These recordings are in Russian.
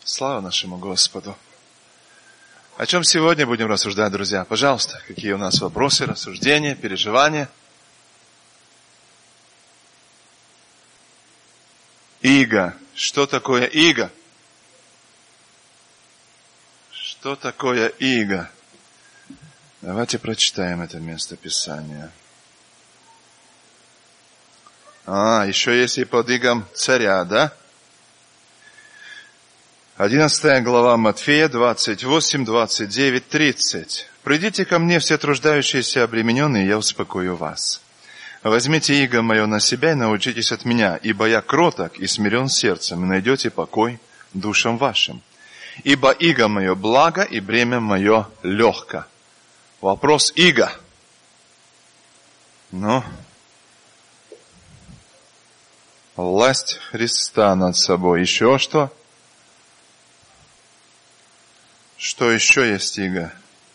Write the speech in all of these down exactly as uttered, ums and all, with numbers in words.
Слава нашему Господу. О чем сегодня будем рассуждать, друзья? Пожалуйста, какие у нас вопросы, рассуждения, переживания? Иго. Что такое иго? Что такое иго? Давайте прочитаем это место Писания. А, еще есть и под игом царя, да? Одиннадцатая глава Матфея, двадцать восемь, двадцать девять, тридцать. «Придите ко мне, все труждающиеся и обремененные, я успокою вас. Возьмите иго мое на себя и научитесь от меня, ибо я кроток и смирен сердцем, и найдете покой душам вашим. Ибо иго мое благо, и бремя мое легко». Вопрос иго. Ну, власть Христа над собой. Еще что? Что еще есть иго?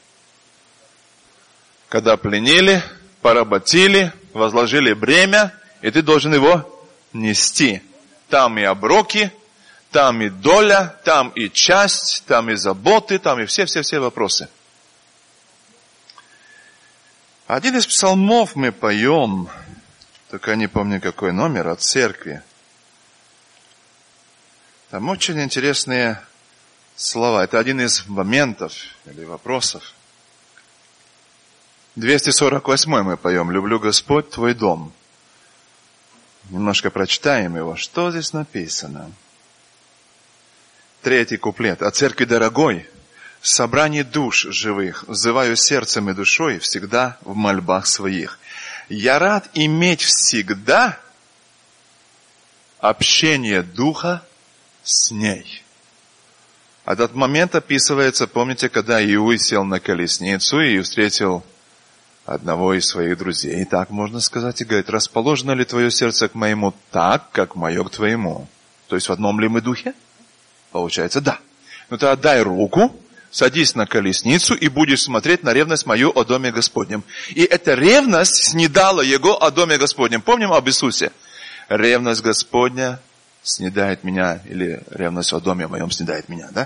Когда пленили, поработили, возложили бремя, и ты должен его нести. Там и оброки, там и доля, там и часть, там и заботы, там и все-все-все вопросы. Один из псалмов мы поем, только не помню какой номер, от церкви. Там очень интересные слова. Это один из моментов или вопросов. двести сорок восьмой мы поем. «Люблю, Господь, Твой дом». Немножко прочитаем его. Что здесь написано? Третий куплет. «О церкви дорогой, собрании душ живых, взываю сердцем и душой всегда в мольбах своих. Я рад иметь всегда общение духа с ней». Этот момент описывается, помните, когда Иуй сел на колесницу и встретил одного из своих друзей. И так можно сказать, и говорит: расположено ли твое сердце к моему так, как мое к твоему? То есть в одном ли мы духе? Получается, да. Ну то отдай руку, садись на колесницу и будешь смотреть на ревность мою о доме Господнем. И эта ревность снедала его о доме Господнем. Помним об Иисусе? Ревность Господня снедает меня, или ревность о доме моем снедает меня, да?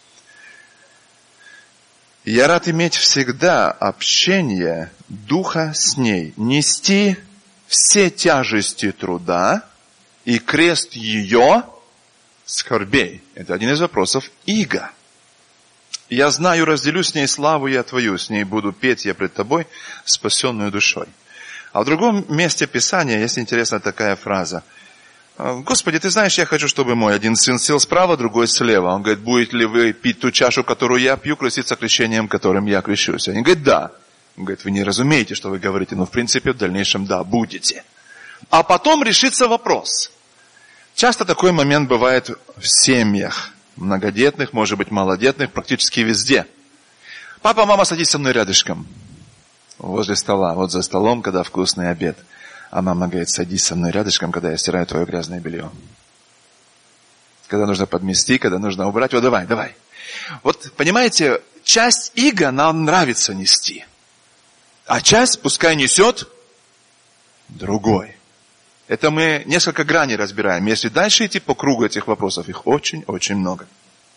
Я рад иметь всегда общение духа с ней, нести все тяжести труда и крест ее скорбей. Это один из вопросов иго. Я знаю, разделю с ней славу я твою, с ней буду петь я пред тобой, спасенную душой. А в другом месте Писания есть интересная такая фраза. Господи, ты знаешь, я хочу, чтобы мой один сын сел справа, другой слева. Он говорит: будете ли вы пить ту чашу, которую я пью, креститься крещением, которым я крещусь? Они говорят: да. Он говорит: вы не разумеете, что вы говорите, но в принципе в дальнейшем да, будете. А потом решится вопрос. Часто такой момент бывает в семьях, многодетных, может быть малодетных, практически везде. Папа, мама, садись со мной рядышком. Возле стола, вот за столом, когда вкусный обед. А мама говорит: садись со мной рядышком, когда я стираю твое грязное белье. Когда нужно подмести, когда нужно убрать. Вот давай, давай. Вот, понимаете, часть иго нам нравится нести. А часть пускай несет другой. Это мы несколько граней разбираем. Если дальше идти по кругу этих вопросов, их очень-очень много.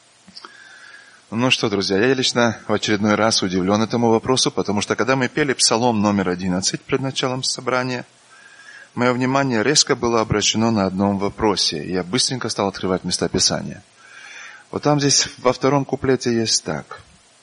Ну что, друзья, я лично в очередной раз удивлен этому вопросу, потому что когда мы пели псалом номер одиннадцать пред началом собрания, мое внимание резко было обращено на одном вопросе. И я быстренько стал открывать места Писания. Вот там здесь во втором куплете есть так.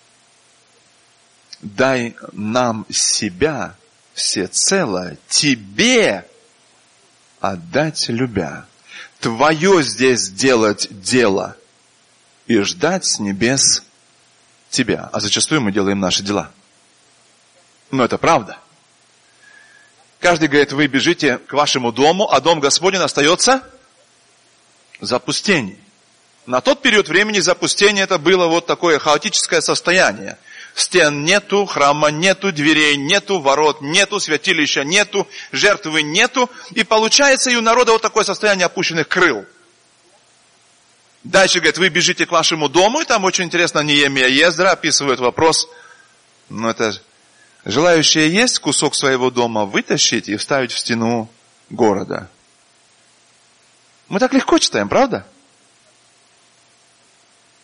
«Дай нам себя всецело тебе отдать любя. Твое здесь делать дело и ждать с небес тебя». А зачастую мы делаем наши дела. Но это правда. Каждый говорит: вы бежите к вашему дому, а дом Господень остается в запустении. На тот период времени запустение это было вот такое хаотическое состояние. Стен нету, храма нету, дверей нету, ворот нету, святилища нету, жертвы нету. И получается и у народа вот такое состояние опущенных крыл. Дальше говорит: вы бежите к вашему дому, и там очень интересно Неемия и Ездра описывают вопрос. Ну это... Желающие есть кусок своего дома вытащить и вставить в стену города. Мы так легко читаем, правда?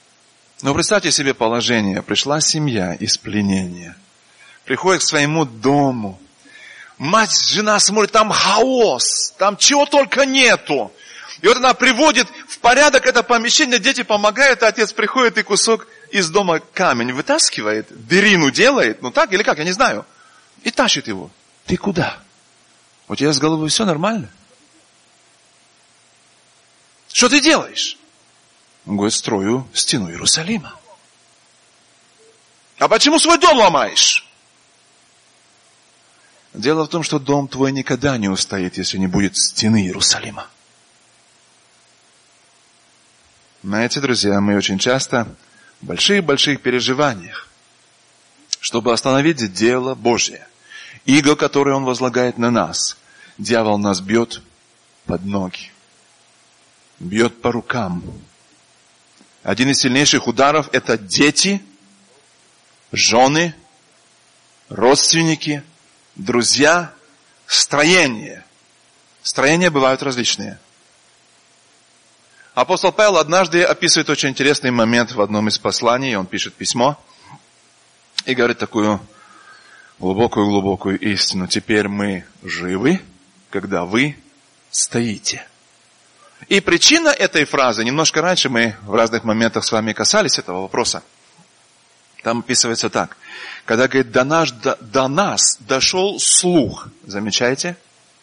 Но представьте себе положение. Пришла семья из пленения. Приходит к своему дому. Мать, жена смотрит, там хаос. Там чего только нету. И вот она приводит в порядок это помещение, дети помогают, а отец приходит и кусок из дома камень вытаскивает, дырину делает, ну так или как, я не знаю, и тащит его. Ты куда? У тебя с головой все нормально? Что ты делаешь? Он говорит, строю стену Иерусалима. А почему свой дом ломаешь? Дело в том, что дом твой никогда не устоит, если не будет стены Иерусалима. Знаете, друзья, мы очень часто в больших-больших переживаниях, чтобы остановить дело Божье, иго, которое Он возлагает на нас, дьявол нас бьет под ноги, бьет по рукам. Один из сильнейших ударов – это дети, жены, родственники, друзья, строения. Строения бывают различные. Апостол Павел однажды описывает очень интересный момент в одном из посланий. Он пишет письмо и говорит такую глубокую-глубокую истину. Теперь мы живы, когда вы стоите. И причина этой фразы, немножко раньше мы в разных моментах с вами касались этого вопроса. Там описывается так. Когда, говорит, до нас, до, до нас дошел слух. Замечаете?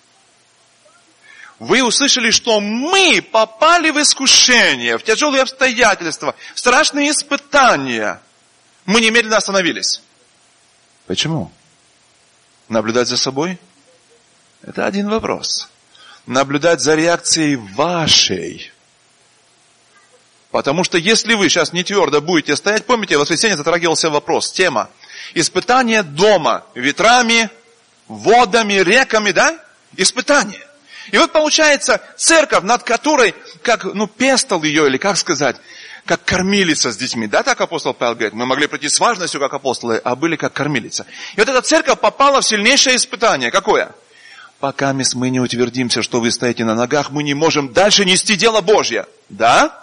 Вы услышали, что мы попали в искушение, в тяжелые обстоятельства, в страшные испытания. Мы немедленно остановились. Почему? Наблюдать за собой? Это один вопрос. Наблюдать за реакцией вашей. Потому что если вы сейчас не твердо будете стоять, помните, в воскресенье затрагивался вопрос, тема. Испытание дома, ветрами, водами, реками, да? Испытание. И вот получается церковь, над которой, как, ну, пестовал ее, или как сказать, как кормилица с детьми. Да, так апостол Павел говорит, мы могли прийти с важностью, как апостолы, а были как кормилица. И вот эта церковь попала в сильнейшее испытание. Какое? Пока мы не утвердимся, что вы стоите на ногах, мы не можем дальше нести дело Божье. Да?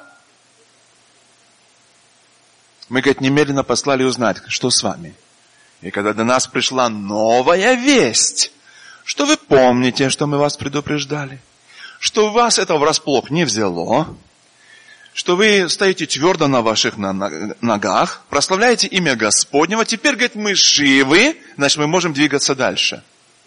Мы, говорит, немедленно послали узнать, что с вами. И когда до нас пришла новая весть, что вы помните, что мы вас предупреждали, что вас это врасплох не взяло, что вы стоите твердо на ваших ногах, прославляете имя Господнего, теперь, говорит, мы живы, значит, мы можем двигаться дальше.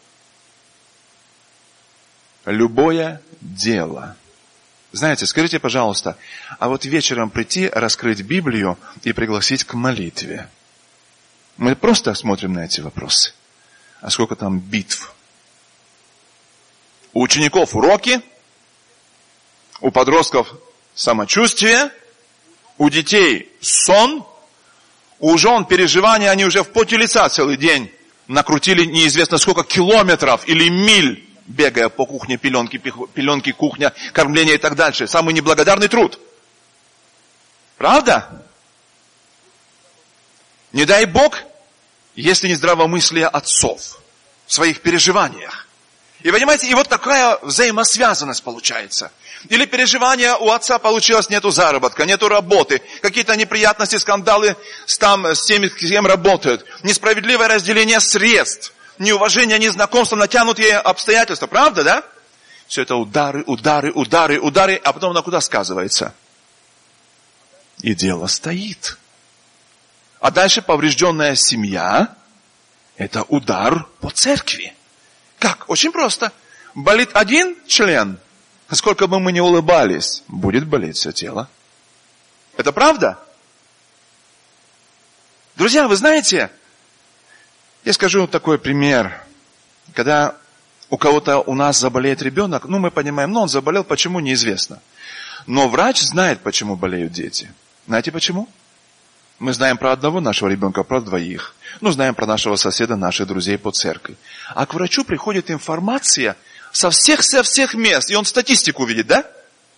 Любое дело. Знаете, скажите, пожалуйста, а вот вечером прийти, раскрыть Библию и пригласить к молитве. Мы просто смотрим на эти вопросы. А сколько там битв? У учеников уроки, у подростков самочувствие, у детей сон, у жен переживания, они уже в поте лица целый день накрутили неизвестно сколько километров или миль, бегая по кухне, пеленки, пеленки, кухня, кормление и так дальше. Самый неблагодарный труд. Правда? Не дай Бог, если не здравомыслие отцов в своих переживаниях. И понимаете, и вот такая взаимосвязанность получается. Или переживание у отца получилось, нету заработка, нету работы, какие-то неприятности, скандалы с, там, с теми, с кем работают, несправедливое разделение средств, неуважение, незнакомство, натянутые обстоятельства. Правда, да? Все это удары, удары, удары, удары, а потом на куда сказывается? И дело стоит. А дальше поврежденная семья – это удар по церкви. Как? Очень просто. Болит один член, сколько бы мы ни улыбались, будет болеть все тело. Это правда? Друзья, вы знаете, я скажу такой пример. Когда у кого-то у нас заболеет ребенок, ну мы понимаем, ну он заболел, почему, неизвестно. Но врач знает, почему болеют дети. Знаете почему? Мы знаем про одного нашего ребенка, про двоих. Ну, знаем про нашего соседа, наших друзей по церкви. А к врачу приходит информация со всех, со всех мест. И он статистику видит, да?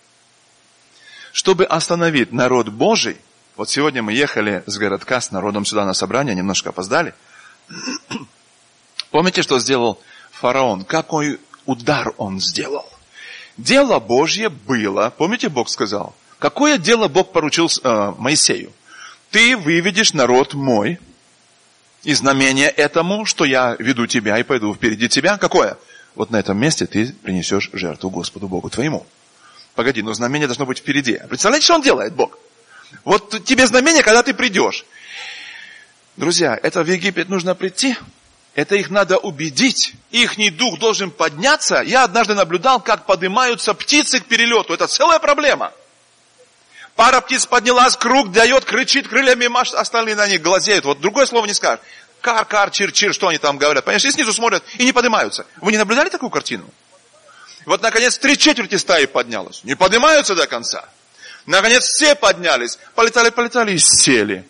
Чтобы остановить народ Божий. Вот сегодня мы ехали с городка с народом сюда на собрание, немножко опоздали. Помните, что сделал фараон? Какой удар он сделал? Дело Божье было, помните, Бог сказал? Какое дело Бог поручил э, Моисею? ты выведешь народ мой, и знамение этому, что я веду тебя и пойду впереди тебя, какое? Вот на этом месте ты принесешь жертву Господу Богу твоему. Погоди, но знамение должно быть впереди. Представляете, что он делает, Бог? Вот тебе знамение, когда ты придешь. Друзья, это в Египет нужно прийти, это их надо убедить. Ихний дух должен подняться. Я однажды наблюдал, как поднимаются птицы к перелету. Это целая проблема. Пара птиц поднялась, круг дает, кричит, крыльями машет, остальные на них глазеют. Вот другое слово не скажешь. Кар, кар, чир, чир, что они там говорят. Понимаешь, и снизу смотрят и не поднимаются. Вы не наблюдали такую картину? Вот, наконец, три четверти стаи поднялось. Не поднимаются до конца. Наконец, все поднялись. Полетали, полетали и сели.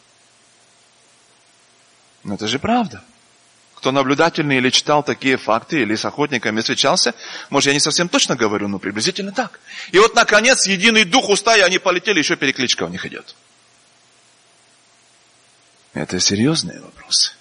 Но это же правда. Кто наблюдательный или читал такие факты, или с охотниками встречался, может, я не совсем точно говорю, но приблизительно так. И вот, наконец, единый дух у стаи, они полетели, еще перекличка у них идет. Это серьезные вопросы.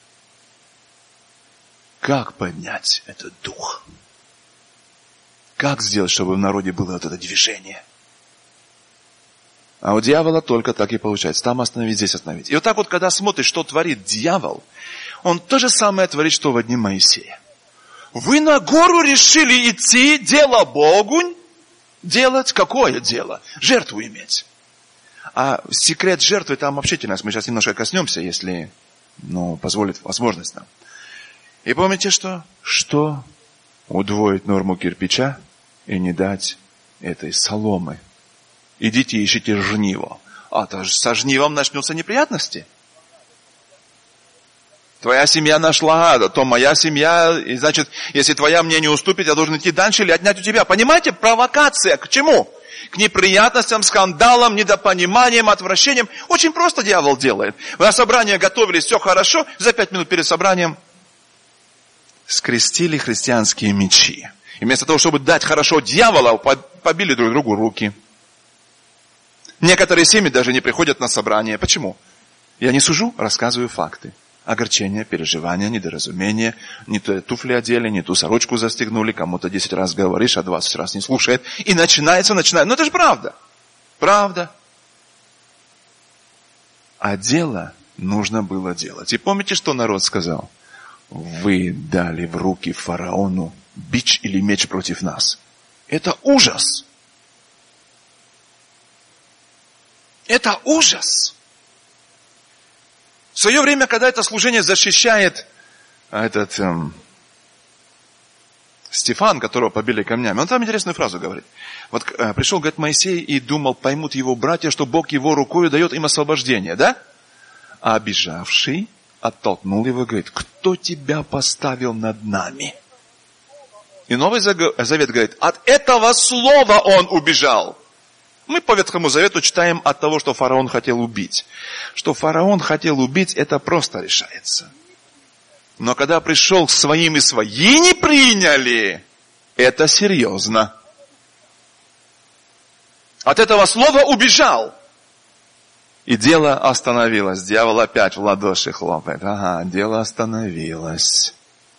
Как поднять этот дух? Как сделать, чтобы в народе было вот это движение? А у дьявола только так и получается. Там остановить, здесь остановить. И вот так вот, когда смотришь, что творит дьявол, он то же самое творит, что в дни Моисея. Вы на гору решили идти, дело Богу делать. Какое дело? Жертву иметь. А секрет жертвы там общительность. Мы сейчас немножко коснемся, если ну, позволит возможность нам. И помните, что? Что удвоить норму кирпича и не дать этой соломы. Идите ищите жниво. А то со жнивом начнутся неприятности. Твоя семья нашла, то моя семья, и значит, если твоя мне не уступит, я должен идти дальше или отнять у тебя. Понимаете, провокация к чему? К неприятностям, скандалам, недопониманиям, отвращениям. Очень просто дьявол делает. Вы на собрание готовились, все хорошо, за пять минут перед собранием скрестили христианские мечи. И вместо того, чтобы дать хорошо дьявола, побили друг другу руки. Некоторые семьи даже не приходят на собрание. Почему? Я не сужу, рассказываю факты. Огорчение, переживания, недоразумение. Не то туфли одели, не ту сорочку застегнули. Кому-то десять раз говоришь, а двадцать раз не слушает. И начинается, начинается. Но это же правда. Правда. А дело нужно было делать. И помните, что народ сказал? Вы дали в руки фараону бич или меч против нас. Это ужас. Это ужас. В свое время, когда это служение защищает этот эм, Стефан, которого побили камнями, он там интересную фразу говорит. Вот э, пришел, говорит, Моисей и думал, поймут его братья, что Бог его рукою дает им освобождение, да? А обижавший оттолкнул его и говорит, кто тебя поставил над нами? И Новый Завет говорит, от этого слова он убежал. Мы по Ветхому Завету читаем от того, что фараон хотел убить. Что фараон хотел убить, это просто решается. Но когда пришел к своим и свои не приняли, это серьезно. От этого слова убежал. И дело остановилось. Дьявол опять в ладоши хлопает. Ага, дело остановилось.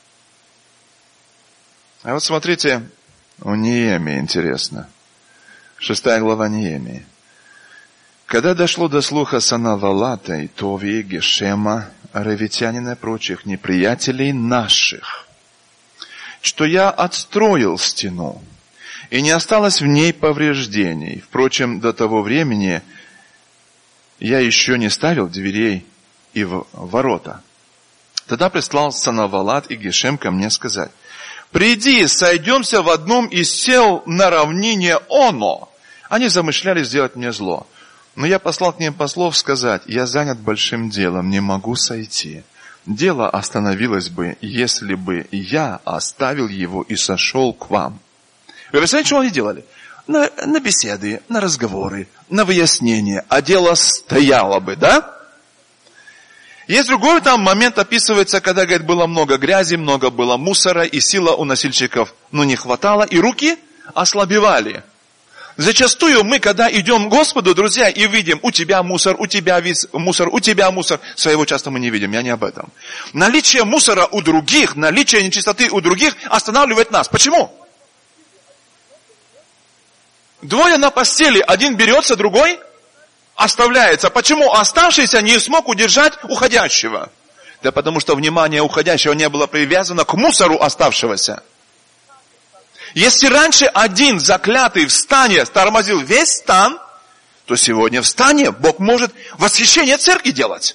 А вот смотрите, у Неемии интересно. Шестая глава Неемии. Когда дошло до слуха Санавалата и Товии, Гешема, Равитянина и прочих неприятелей наших, что я отстроил стену, и не осталось в ней повреждений. Впрочем, до того времени я еще не ставил дверей и ворота. Тогда прислал Санавалат и Гешем ко мне сказать, приди, сойдемся в одном из сел на равнине Оно. Они замышляли сделать мне зло. Но я послал к ним послов сказать, я занят большим делом, не могу сойти. Дело остановилось бы, если бы я оставил его и сошел к вам. Вы представляете, что они делали? На, на беседы, на разговоры, на выяснения. А дело стояло бы, да? Есть другой там момент, описывается, когда, говорит, было много грязи, много было мусора, и сила у носильщиков, ну, не хватало, и руки ослабевали. Зачастую мы, когда идем к Господу, друзья, и видим, у тебя мусор, у тебя весь мусор, у тебя мусор, своего часто мы не видим, я не об этом. Наличие мусора у других, наличие нечистоты у других останавливает нас. Почему? Двое на постели, один берется, другой оставляется. Почему оставшийся не смог удержать уходящего? Да потому что внимание уходящего не было привязано к мусору оставшегося. Если раньше один заклятый в стане тормозил весь стан, то сегодня в стане Бог может восхищение церкви делать.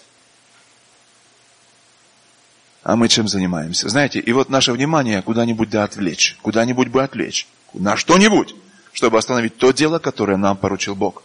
А мы чем занимаемся? Знаете, и вот наше внимание куда-нибудь да отвлечь, куда-нибудь бы отвлечь, на что-нибудь, чтобы остановить то дело, которое нам поручил Бог.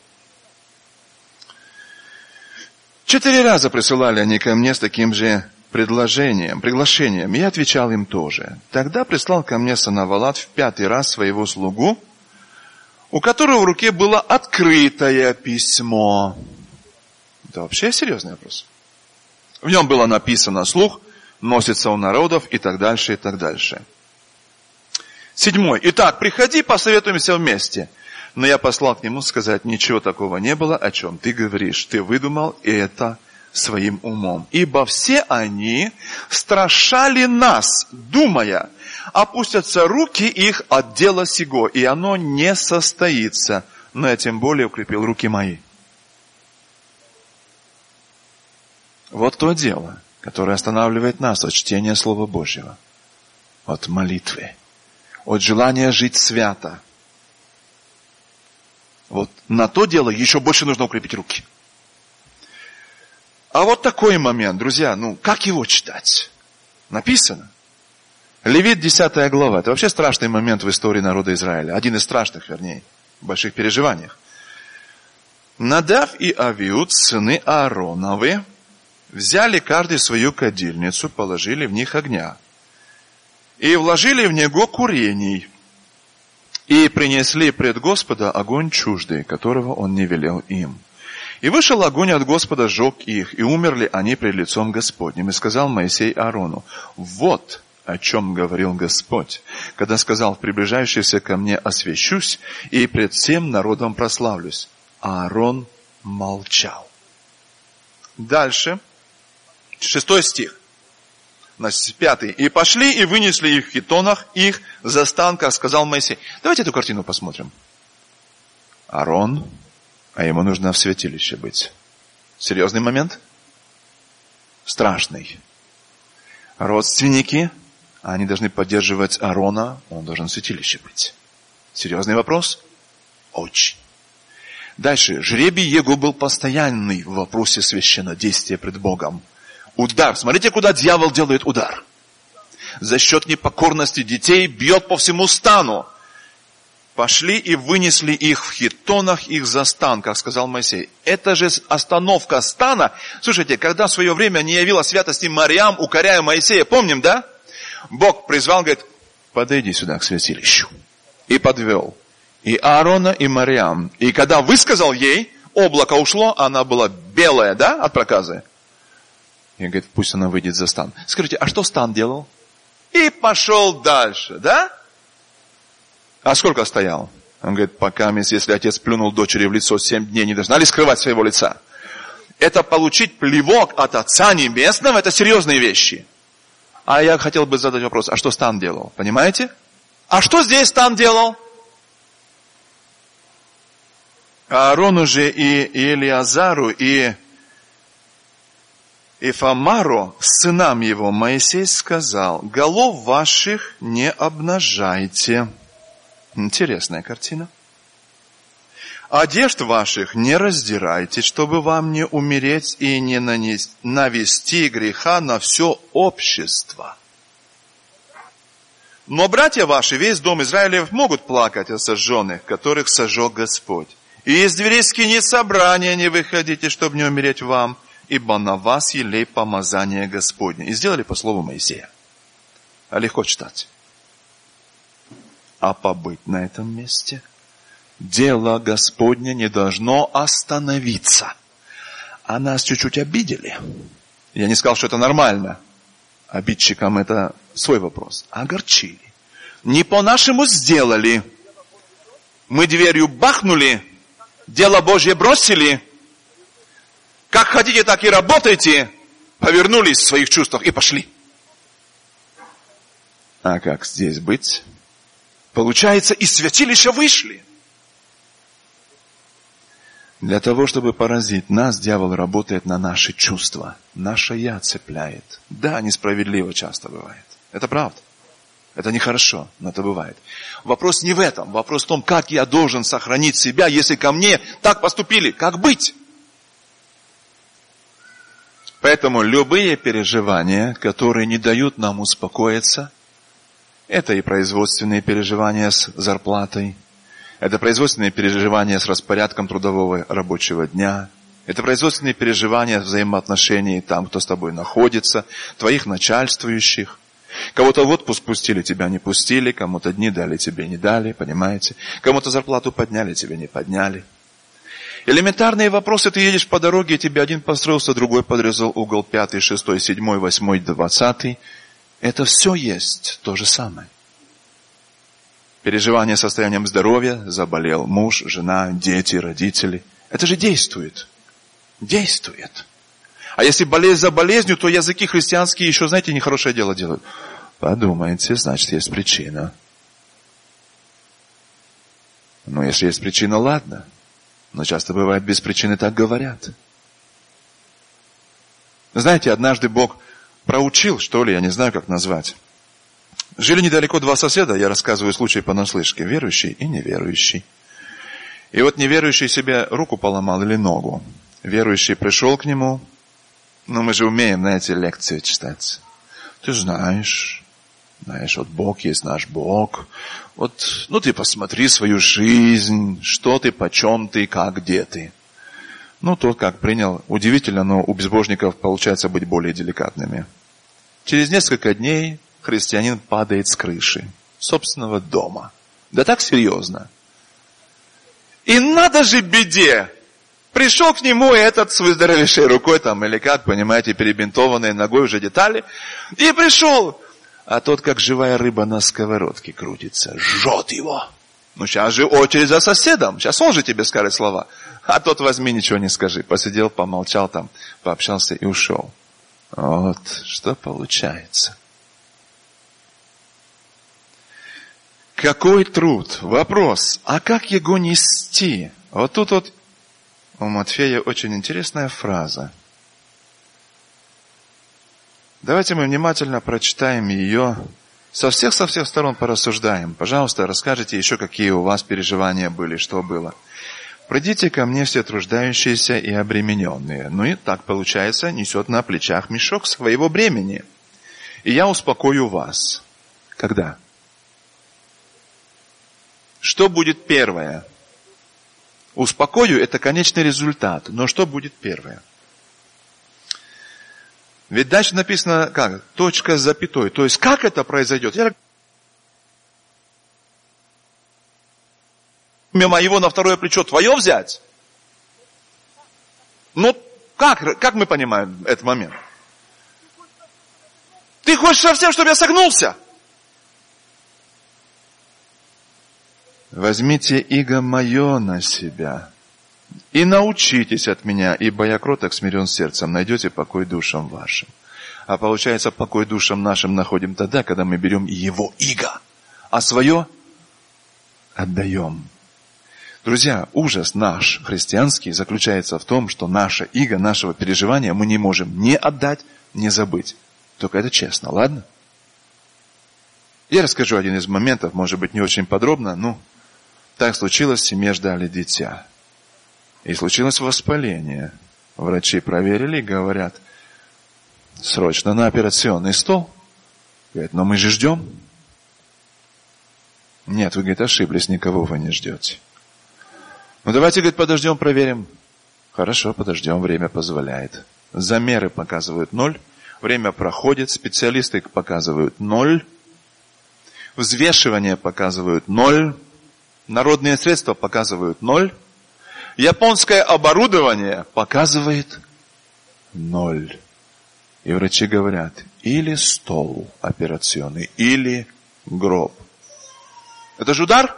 Четыре раза присылали они ко мне с таким же предложением, приглашением. Я отвечал им тоже. Тогда прислал ко мне Санавалат в пятый раз своего слугу, у которого в руке было открытое письмо. Это вообще серьезный вопрос. В нем было написано: слух носится у народов, и так дальше, и так дальше. Седьмой. Итак, приходи, посоветуемся вместе. Но я послал к нему сказать: ничего такого не было, о чем ты говоришь. Ты выдумал это своим умом. Ибо все они страшали нас, думая, опустятся руки их от дела сего, и оно не состоится. Но я тем более укрепил руки мои. Вот то дело, которое останавливает нас от чтения Слова Божьего, от молитвы, от желания жить свято. Вот на то дело еще больше нужно укрепить руки. А вот такой момент, друзья, ну как его читать? Написано. Левит, десятая глава. Это вообще страшный момент в истории народа Израиля. Один из страшных, вернее, в больших переживаниях. Надав и Авиуд, сыны Аароновы, взяли каждый свою кадильницу, положили в них огня. И вложили в него курений. И принесли пред Господа огонь чуждый, которого он не велел им. И вышел огонь от Господа, сжег их, и умерли они пред лицом Господним. И сказал Моисей Аарону: вот о чем говорил Господь, когда сказал: в приближающийся ко мне освящусь, и пред всем народом прославлюсь. А Аарон молчал. Дальше, шестой стих. Значит, пятый. И пошли и вынесли их в хитонах их за стан, как сказал Моисей. Давайте эту картину посмотрим. Аарон, а ему нужно в святилище быть. Серьезный момент? Страшный. Родственники, они должны поддерживать Аарона, он должен в святилище быть. Серьезный вопрос? Очень. Дальше. Жребий его был постоянный в вопросе священнодействия пред Богом. Удар. Смотрите, куда дьявол делает удар. За счет непокорности детей бьет по всему стану. Пошли и вынесли их в хитонах их за стан, как сказал Моисей. Это же остановка стана. Слушайте, когда в свое время не явила святости Мариам, укоряя Моисея, помним, да? Бог призвал, говорит: подойди сюда к святилищу. И подвел. И Аарона, и Мариам. И когда высказал ей, облако ушло, она была белая, да, от проказы. И говорит: пусть она выйдет за стан. Скажите, а что стан делал? И пошел дальше, да? А сколько стоял? Он говорит: пока, если отец плюнул дочери в лицо семь дней, не должна ли скрывать своего лица? Это получить плевок от Отца Небесного, это серьезные вещи. А я хотел бы задать вопрос: а что стан делал? Понимаете? А что здесь стан делал? Аарону же и, и Элиазару, и Ифамару, сынам его, Моисей сказал: голов ваших не обнажайте. Интересная картина. Одежд ваших не раздирайте, чтобы вам не умереть и не нанести, навести греха на все общество. Но братья ваши, весь дом Израилев, могут плакать о сожженных, которых сожег Господь. И из дверей скинет собрания не выходите, чтобы не умереть вам, ибо на вас елей помазание Господне. И сделали по слову Моисея. А легко читать. А побыть на этом месте? Дело Господне не должно остановиться. А нас чуть-чуть обидели. Я не сказал, что это нормально. Обидчикам это свой вопрос. Огорчили. Не по-нашему сделали. Мы дверью бахнули, дело Божье бросили. Как хотите, так и работайте. Повернулись в своих чувствах и пошли. А как здесь быть? Получается, из святилища вышли. Для того, чтобы поразить нас, дьявол работает на наши чувства. Наше «я» цепляет. Да, несправедливо часто бывает. Это правда. Это нехорошо, но это бывает. Вопрос не в этом. Вопрос в том, как я должен сохранить себя, если ко мне так поступили. Как быть? Поэтому любые переживания, которые не дают нам успокоиться, это и производственные переживания с зарплатой, это производственные переживания с распорядком трудового рабочего дня, это производственные переживания взаимоотношений там, кто с тобой находится, твоих начальствующих. Кого-то в отпуск пустили, тебя не пустили, кому-то дни дали, тебе не дали, понимаете? Кому-то зарплату подняли, тебе не подняли. Элементарные вопросы, ты едешь по дороге, тебе один построился, другой подрезал угол, пятый, шестой, седьмой, восьмой, двадцатый. Это все есть то же самое. Переживание состоянием здоровья, заболел муж, жена, дети, родители. Это же действует. Действует. А если болезнь за болезнью, то языки христианские еще, знаете, нехорошее дело делают. Подумайте, значит, есть причина. Ну, если есть причина, ладно. Но часто бывает, без причины так говорят. Знаете, однажды Бог проучил, что ли, я не знаю, как назвать. Жили недалеко два соседа, я рассказываю случай понаслышке, верующий и неверующий. И вот неверующий себе руку поломал или ногу. Верующий пришел к нему. Ну, мы же умеем, знаете, лекции читать. Ты знаешь, знаешь, вот Бог есть наш Бог. Вот, ну, ты посмотри свою жизнь, что ты, почем ты, как, где ты. Ну, тот как принял. Удивительно, но у безбожников получается быть более деликатными. Через несколько дней христианин падает с крыши собственного дома. Да так серьезно. И надо же беде! Пришел к нему этот с выздоровевшей рукой, там, или как, понимаете, перебинтованной ногой уже детали. И пришел. А тот, как живая рыба на сковородке крутится. Жжет его. Ну, сейчас же очередь за соседом. Сейчас он же тебе скажет слова. А тот возьми, ничего не скажи. Посидел, помолчал там, пообщался и ушел. Вот что получается. Какой труд? Вопрос. А как его нести? Вот тут вот у Матфея очень интересная фраза. Давайте мы внимательно прочитаем ее. Со всех, со всех сторон порассуждаем. Пожалуйста, расскажите еще, какие у вас переживания были, что было. Придите ко мне все труждающиеся и обремененные. Ну и так получается, несет на плечах мешок своего бремени. И я успокою вас. Когда? Что будет первое? Успокою – это конечный результат. Но что будет первое? Ведь дальше написано как? Точка с запятой. То есть, как это произойдет? Я... Моего на второе плечо твое взять? Ну, как, как мы понимаем этот момент? Ты хочешь совсем, чтобы я согнулся? Возьмите иго мое на себя и научитесь от меня, ибо я кроток, смирен сердцем, найдете покой душам вашим. А получается, покой душам нашим находим тогда, когда мы берем его иго, а свое отдаем. Друзья, ужас наш христианский заключается в том, что наше иго, нашего переживания мы не можем ни отдать, ни забыть. Только это честно, ладно? Я расскажу один из моментов, может быть, не очень подробно, но так случилось, в семье ждали дитя. И случилось воспаление. Врачи проверили и говорят, срочно на операционный стол. Говорят, но мы же ждем. Нет, вы, говорит, ошиблись, никого вы не ждете. Ну давайте, говорит, подождем, проверим. Хорошо, подождем, время позволяет. Замеры показывают ноль. Время проходит, специалисты показывают ноль. Взвешивание показывают ноль. Народные средства показывают ноль. Японское оборудование показывает ноль. И врачи говорят, или стол операционный, или гроб. Это же удар?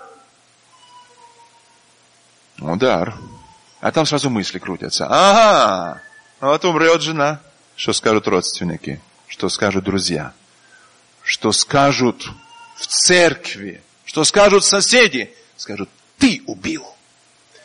Удар. А там сразу мысли крутятся. Ага, вот умрет жена. Что скажут родственники? Что скажут друзья? Что скажут в церкви? Что скажут соседи? Скажут, ты убил. Ты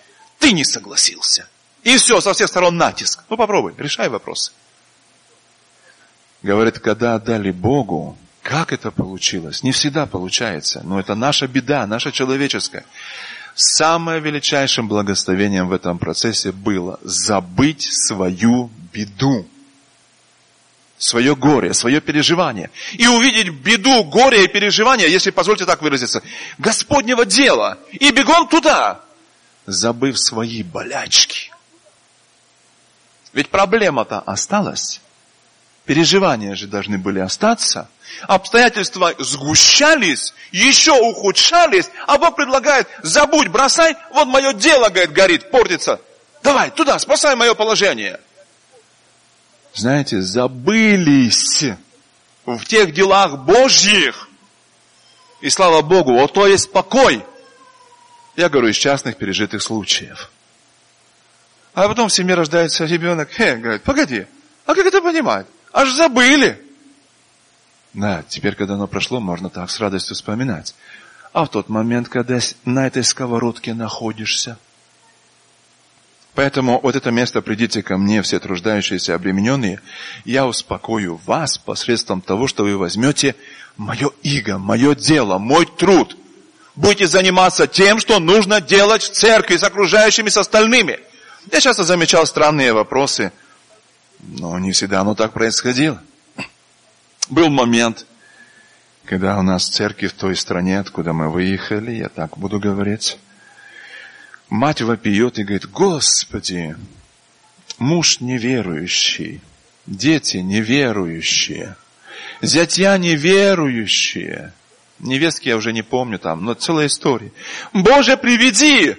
ты не согласился. И все, со всех сторон натиск. Ну попробуй, решай вопросы. Говорит, когда отдали Богу, как это получилось? Не всегда получается, но это наша беда, наша человеческая. Самое величайшим благословением в этом процессе было забыть свою беду, свое горе, свое переживание. И увидеть беду, горе и переживание, если позвольте так выразиться, Господнего дела. И бегом туда, забыв свои болячки. Ведь проблема-то осталась. Переживания же должны были остаться. Обстоятельства сгущались, еще ухудшались, а Бог предлагает, забудь, бросай, вот мое дело, говорит, горит, портится. Давай, туда, спасай мое положение. Знаете, забылись в тех делах Божьих. И слава Богу, вот то есть покой. Я говорю из частных пережитых случаев. А потом в семье рождается ребенок, э, говорит, погоди, а как это понимать? Аж забыли. Да, теперь, когда оно прошло, можно так с радостью вспоминать. А в тот момент, когда на этой сковородке находишься. Поэтому вот это место, придите ко мне, все труждающиеся, обремененные, я успокою вас посредством того, что вы возьмете мое иго, мое дело, мой труд. Будете заниматься тем, что нужно делать в церкви с окружающими, с остальными. Я часто замечал странные вопросы, но не всегда оно так происходило. Был момент, когда у нас в церкви в той стране, откуда мы выехали, я так буду говорить, мать вопиет и говорит, Господи, муж неверующий, дети неверующие, зятья неверующие, невестки я уже не помню там, но целая история. Боже, приведи!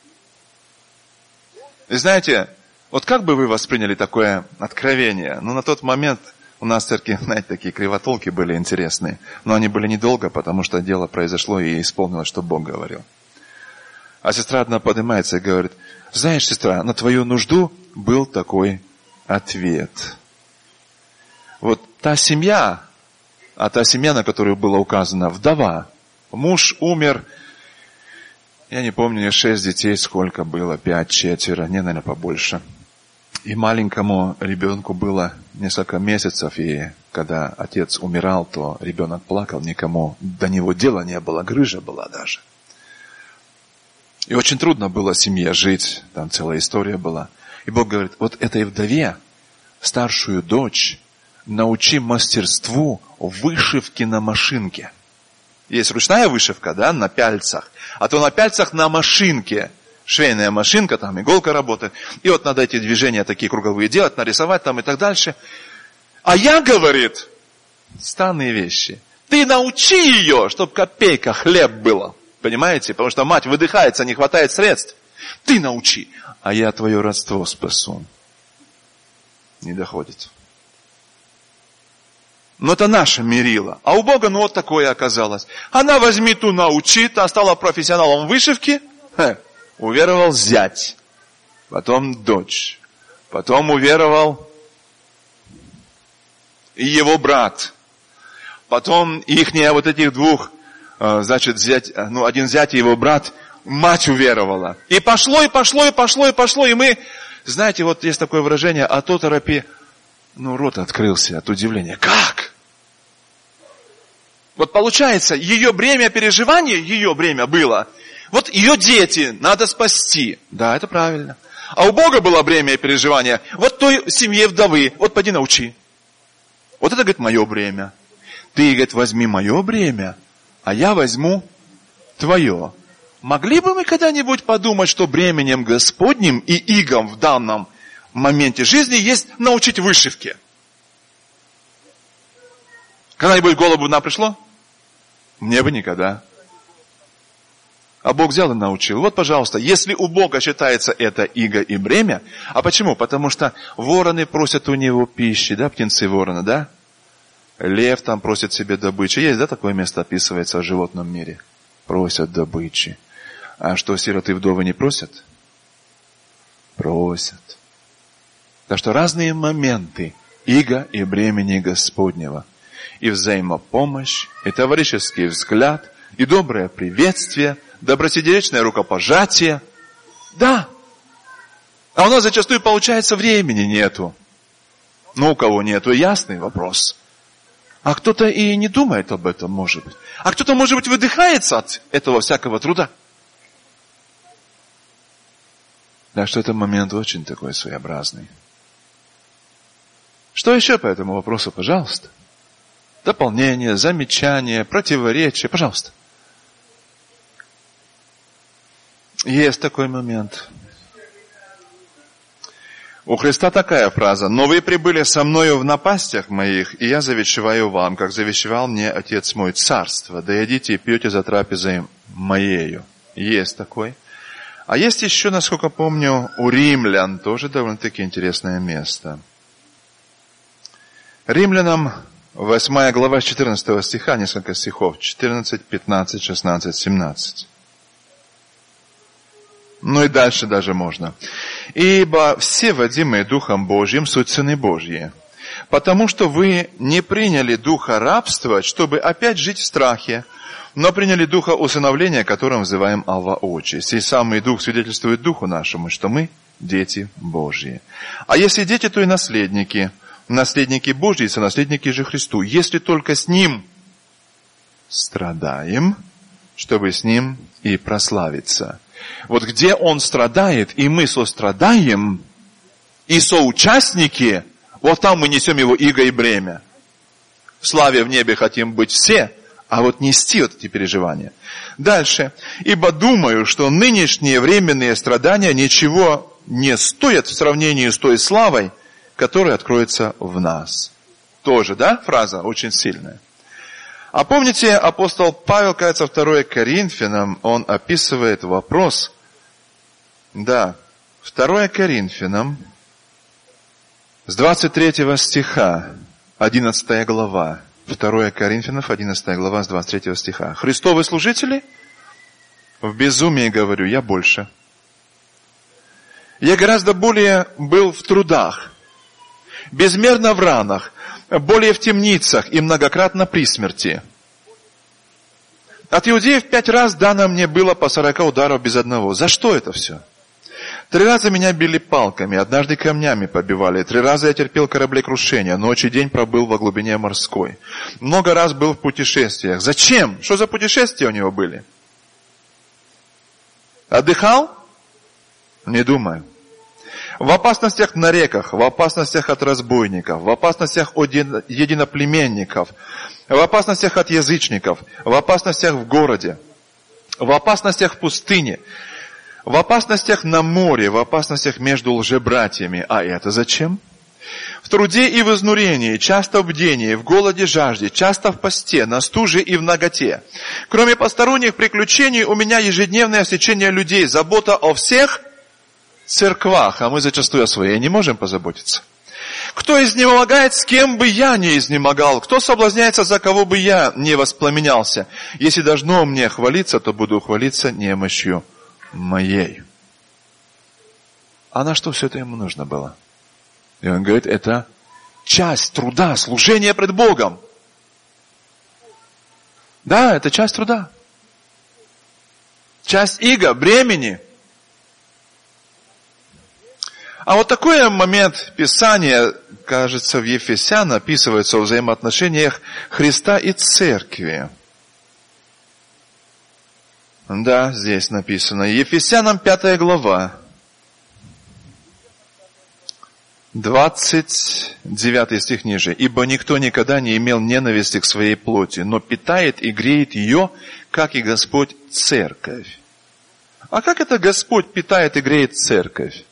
И знаете, вот как бы вы восприняли такое откровение? Ну, на тот момент у нас в церкви, знаете, такие кривотолки были интересные. Но они были недолго, потому что дело произошло и исполнилось, что Бог говорил. А сестра одна поднимается и говорит, знаешь, сестра, на твою нужду был такой ответ. Вот та семья, а та семья, на которую было указано, вдова. Муж умер, я не помню, шесть детей, сколько было, пять, четверо, не, наверное, побольше. И маленькому ребенку было несколько месяцев, и когда отец умирал, то ребенок плакал, никому до него дела не было, грыжа была даже. И очень трудно было семье жить, там целая история была. И Бог говорит, вот этой вдове, старшую дочь, научи мастерству вышивки на машинке. Есть ручная вышивка, да, на пяльцах, а то на пяльцах на машинке. Швейная машинка, там иголка работает. И вот надо эти движения такие круговые делать, нарисовать там и так дальше. А я, говорит, странные вещи. Ты научи ее, чтобы копейка хлеб было. Понимаете? Потому что мать выдыхается, не хватает средств. Ты научи. А я твое родство спасу. Не доходит. Но это наше мерило. А у Бога, ну вот такое оказалось. Она возьми ту научи, та стала профессионалом вышивки. Ха. Уверовал зять, потом дочь, потом уверовал и его брат, потом ихние вот этих двух, значит, зять, ну, один зять и его брат, мать уверовала. И пошло, и пошло, и пошло, и пошло, и мы, знаете, вот есть такое выражение, а то торопи, ну, рот открылся от удивления. Как? Вот получается, ее бремя переживания, ее бремя было, вот ее дети надо спасти. Да, это правильно. А у Бога было бремя переживания. Вот той семье вдовы. Вот поди научи. Вот это, говорит, мое бремя. Ты, говорит, возьми мое бремя, а я возьму твое. Могли бы мы когда-нибудь подумать, что бременем Господним и игом в данном моменте жизни есть научить вышивке? Когда-нибудь в голову нам пришло? Мне бы никогда. А Бог взял и научил. Вот, пожалуйста, если у Бога считается это иго и бремя, а почему? Потому что вороны просят у него пищи, да, птенцы ворона, да? Лев там просит себе добычи. Есть, да, такое место описывается в животном мире? Просят добычи. А что, сироты вдовы не просят? Просят. Так что разные моменты иго и бремени Господнего. И взаимопомощь, и товарищеский взгляд, и доброе приветствие, добросердечное рукопожатие. Да, А у нас зачастую, получается, времени нету. Ну, у кого нету, ясный вопрос. А кто-то и не думает об этом, может быть. А кто-то, может быть, выдыхается от этого всякого труда. Так что это момент очень такой своеобразный. Что еще по этому вопросу, пожалуйста? Дополнение, замечание, противоречие, пожалуйста. Есть такой момент. У Христа такая фраза: «Но вы прибыли со мною в напастях моих, и я завещеваю вам, как завещевал мне Отец мой, царство. Да едите и пьете за трапезой моею». Есть такой. А есть еще, насколько помню, у римлян тоже довольно-таки интересное место. Римлянам восьмая глава с четырнадцатого стиха, несколько стихов, четырнадцать, пятнадцать, шестнадцать, семнадцать. Ну и дальше даже можно. «Ибо все, водимые Духом Божьим, суть сыны Божьи, потому что вы не приняли духа рабства, чтобы опять жить в страхе, но приняли духа усыновления, которым называем Авва Отче. Сей самый дух свидетельствует духу нашему, что мы дети Божьи. А если дети, то и наследники, наследники Божьи, сонаследники же Христу, если только с Ним страдаем, чтобы с Ним и прославиться». Вот где Он страдает, и мы сострадаем, и соучастники, вот там мы несем Его иго и бремя. В славе в небе хотим быть все, а вот нести вот эти переживания. Дальше. «Ибо думаю, что нынешние временные страдания ничего не стоят в сравнении с той славой, которая откроется в нас». Тоже, да, фраза очень сильная. А помните, апостол Павел, кажется, второе Коринфянам, он описывает вопрос, да, второе Коринфянам, с двадцать третьего стиха, одиннадцатая глава, второе Коринфянам, одиннадцатая глава, с двадцать третьего стиха. «Христовы служители? В безумии говорю, я больше. Я гораздо более был в трудах, безмерно в ранах, более в темницах и многократно при смерти. От иудеев пять раз дано мне было по сорока ударов без одного. За что это все? Три раза меня били палками, однажды камнями побивали. Три раза я терпел кораблекрушение, ночь и день пробыл во глубине морской. Много раз был в путешествиях. Зачем? Что за путешествия у него были? Отдыхал? Не думаю. В опасностях на реках, в опасностях от разбойников, в опасностях от единоплеменников, в опасностях от язычников, в опасностях в городе, в опасностях в пустыне, в опасностях на море, в опасностях между лжебратьями. А это зачем? В труде и в изнурении, часто в бдении, в голоде, жажде, часто в посте, на стуже и в наготе. Кроме посторонних приключений, у меня ежедневное всечение людей, забота о всех церквах, а мы зачастую о своей не можем позаботиться. Кто изнемогает, с кем бы я не изнемогал, кто соблазняется, за кого бы я не воспламенялся. Если должно мне хвалиться, то буду хвалиться немощью моей». А на что все это ему нужно было? И он говорит, это часть труда, служения пред Богом. Да, это часть труда. Часть иго, бремени. А вот такой момент Писания, кажется, в Ефесян описывается о взаимоотношениях Христа и Церкви. Да, здесь написано. Ефесянам пятая глава. двадцать девятый стих ниже. «Ибо никто никогда не имел ненависти к своей плоти, но питает и греет ее, как и Господь, Церковь». А как это Господь питает и греет Церковь?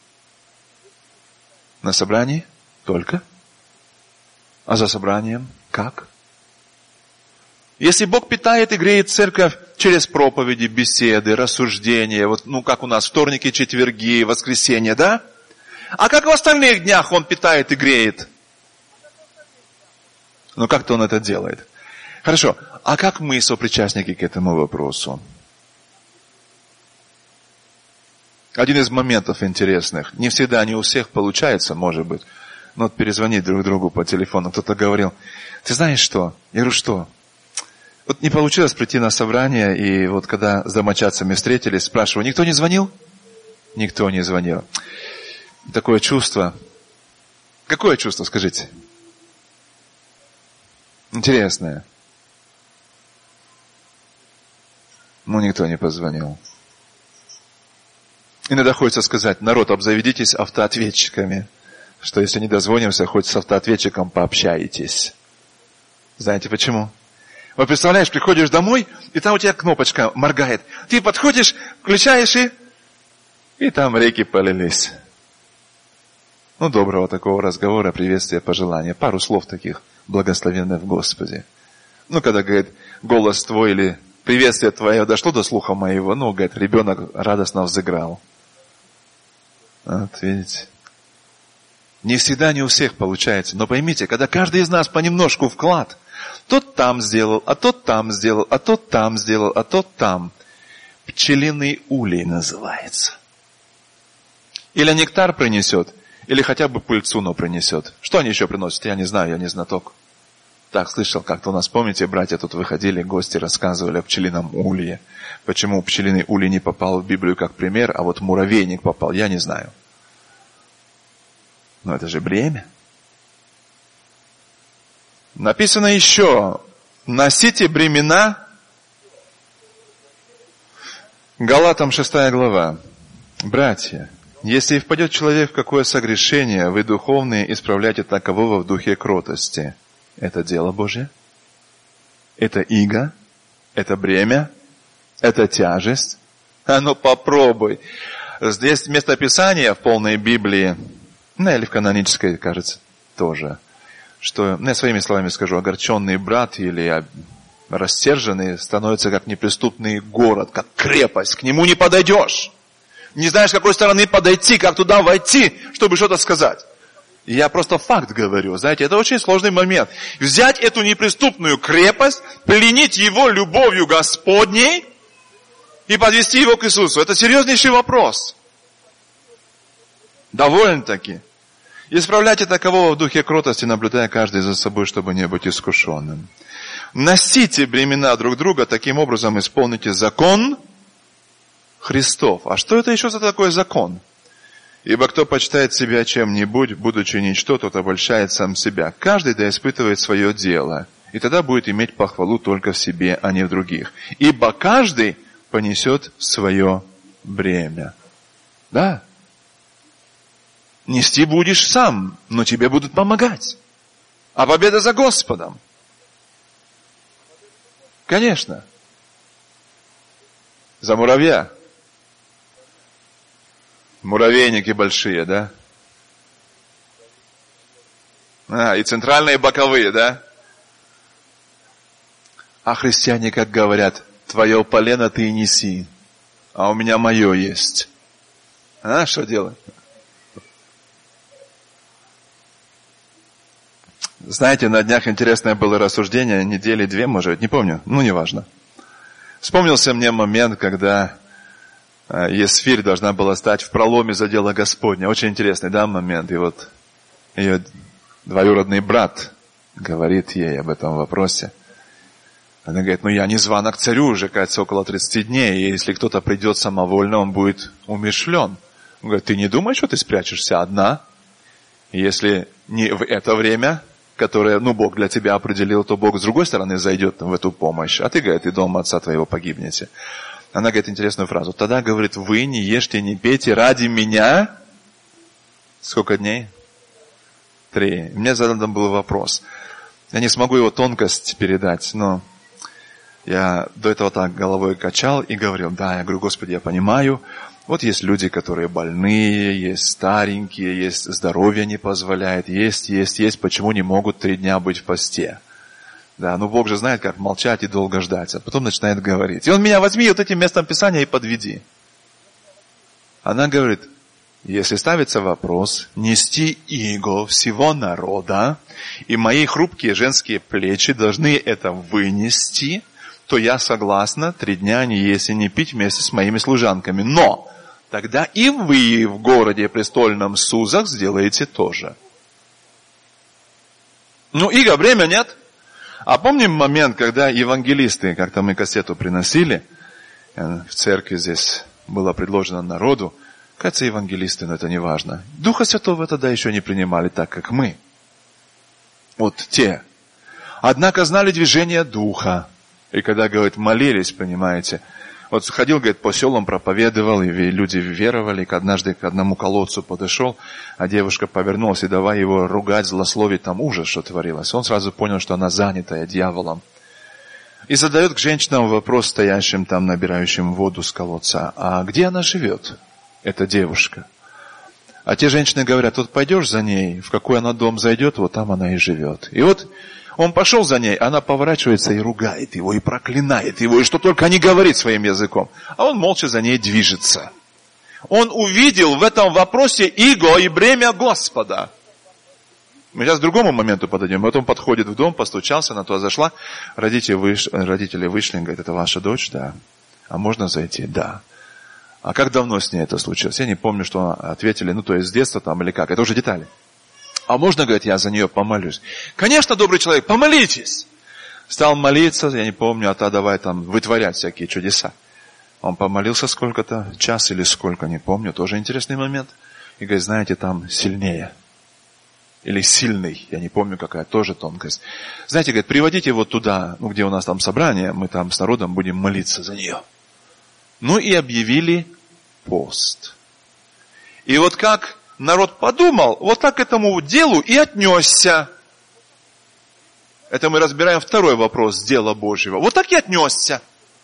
На собрании только? А за собранием как? Если Бог питает и греет церковь через проповеди, беседы, рассуждения, вот, ну как у нас вторники, четверги, воскресенье, да? А как в остальных днях Он питает и греет? Ну как-то Он это делает. Хорошо, а как мы сопричастники к этому вопросу? Один из моментов интересных. Не всегда, не у всех получается, может быть. Но вот перезвонить друг другу по телефону. Кто-то говорил, ты знаешь что? Я говорю, что? Вот не получилось прийти на собрание, и вот когда с домочадцами встретились, спрашиваю, никто не звонил? Никто не звонил. такое чувство. Какое чувство, скажите? Интересное. Ну, никто не позвонил. Иногда хочется сказать: народ, обзаведитесь автоответчиками, что если не дозвонимся, хоть с автоответчиком пообщаетесь. Знаете почему? Вот представляешь, приходишь домой, и там у тебя кнопочка моргает. Ты подходишь, включаешь и... И там реки полились. Ну, доброго такого разговора, приветствия, пожелания. Пару слов таких: благословенный в Господе. Ну, когда, говорит, голос твой или приветствие твое дошло до слуха моего, ну, говорит, ребенок радостно взыграл. Вот, видите. Не всегда, не у всех получается. Но поймите, когда каждый из нас понемножку вклад, тот там сделал, а тот там сделал, а тот там сделал, а тот там. Пчелиный улей называется. Или нектар принесет, или хотя бы пыльцу, но принесет. Что они еще приносят? Я не знаю, я не знаток. Так, слышал, как-то у нас, помните, братья тут выходили, гости рассказывали о пчелином улье. Почему пчелиный улей не попал в Библию как пример, а вот муравейник попал, я не знаю. Но это же бремя. Написано еще: носите бремена. Галатам шестая глава. Братья, если и впадет человек в какое согрешение, вы духовные исправляйте такового в духе кротости. Это дело Божье? Это иго? Это бремя? Это тяжесть? А ну попробуй. Здесь местописание в полной Библии, ну или в канонической, кажется, тоже, что, ну, я своими словами скажу, огорченный брат или рассерженный становится как неприступный город, как крепость, к нему не подойдешь. Не знаешь, с какой стороны подойти, как туда войти, чтобы что-то сказать. И я просто факт говорю, знаете, это очень сложный момент. Взять эту неприступную крепость, пленить его любовью Господней и подвести его к Иисусу. Это серьезнейший вопрос. Довольно-таки. Исправляйте такового в духе кротости, наблюдая каждый за собой, чтобы не быть искушенным. Носите бремена друг друга, таким образом исполните закон Христов. А что это еще за такой закон? Ибо кто почитает себя чем-нибудь, будучи ничто, тот обольщает сам себя. Каждый да испытывает свое дело, и тогда будет иметь похвалу только в себе, а не в других. Ибо каждый понесет свое бремя. Да? Нести будешь сам, но тебе будут помогать. А победа за Господом. Конечно. За муравья. Муравейники большие, да? А, и центральные, и боковые, да? А христиане, как говорят, твое полено ты и неси, а у меня мое есть. А, что делать? Знаете, на днях интересное было рассуждение, недели две, может, не помню, ну, неважно. Вспомнился мне момент, когда Есфирь должна была стать в проломе за дело Господне. Очень интересный, да, момент. И вот ее двоюродный брат говорит ей об этом вопросе. Она говорит, ну я не звана к царю уже, кажется, около тридцати дней, и если кто-то придет самовольно, он будет умершлен. Он говорит, ты не думаешь, что ты спрячешься одна? И если не в это время, которое, ну, Бог для тебя определил, то Бог с другой стороны зайдет в эту помощь. А ты, говорит, и дома отца твоего погибнете. Она говорит интересную фразу. Тогда, говорит, вы не ешьте, не пейте ради меня. Сколько дней? Три. И мне задан был вопрос. Я не смогу его тонкость передать, но я до этого так головой качал и говорил, да, я говорю, Господи, я понимаю, вот есть люди, которые больные, есть старенькие, есть здоровье не позволяет, есть, есть, есть, почему не могут три дня быть в посте? Да, ну Бог же знает, как молчать и долго ждать, а потом начинает говорить. И он меня возьми вот этим местом Писания и подведи. Она говорит, если ставится вопрос нести иго всего народа, и мои хрупкие женские плечи должны это вынести, то я согласна три дня не есть и не пить вместе с моими служанками. Но тогда и вы в городе престольном Сузах сделаете то же. Ну, иго, время нет. А помним момент, когда евангелисты, как-то мы кассету приносили, в церкви здесь было предложено народу, Кажется, евангелисты, но это не важно. Духа Святого тогда еще не принимали так, как мы. Вот те. Однако знали движение Духа. И когда, говорит, молились, понимаете, вот ходил, говорит, по селам, проповедовал, и люди веровали, и однажды к одному колодцу подошел, а девушка повернулась, и давай его ругать, злословить, там ужас, что творилось. Он сразу понял, что она занятая дьяволом. И задает к женщинам вопрос, стоящим там, набирающим воду с колодца, а где она живет, эта девушка? А те женщины говорят, вот пойдешь за ней, в какой она дом зайдет, вот там она и живет. И вот он пошел за ней, она поворачивается и ругает его, и проклинает его, и что только не говорит своим языком. А он молча за ней движется. Он увидел в этом вопросе иго и бремя Господа. Мы сейчас к другому моменту подойдем. Вот он подходит в дом, постучался, она туда зашла. Родители вышли, родители вышли, говорят, это ваша дочь? Да. А можно зайти? Да. А как давно с ней это случилось? Я не помню, что ответили, ну то есть с детства там или как. Это уже детали. А можно, говорит, я за нее помолюсь? Конечно, добрый человек, помолитесь. Стал молиться, я не помню, а та давай там вытворять всякие чудеса. Он помолился сколько-то, час или сколько, не помню, тоже интересный момент. И говорит, знаете, там сильнее. Или сильный, я не помню какая, тоже тонкость. Знаете, говорит, приводите вот туда, ну где у нас там собрание, мы там с народом будем молиться за нее. Ну и объявили пост. И вот как народ подумал, вот так к этому делу и отнесся. Это мы разбираем второй вопрос дела Божьего. Вот так и отнесся.